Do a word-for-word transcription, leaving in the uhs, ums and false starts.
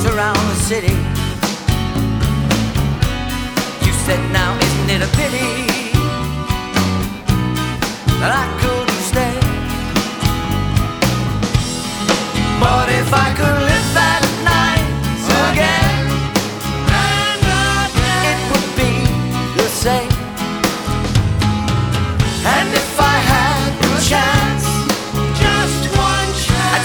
walked around the city. You said, now isn't it a pity that I couldn't stay? But if I could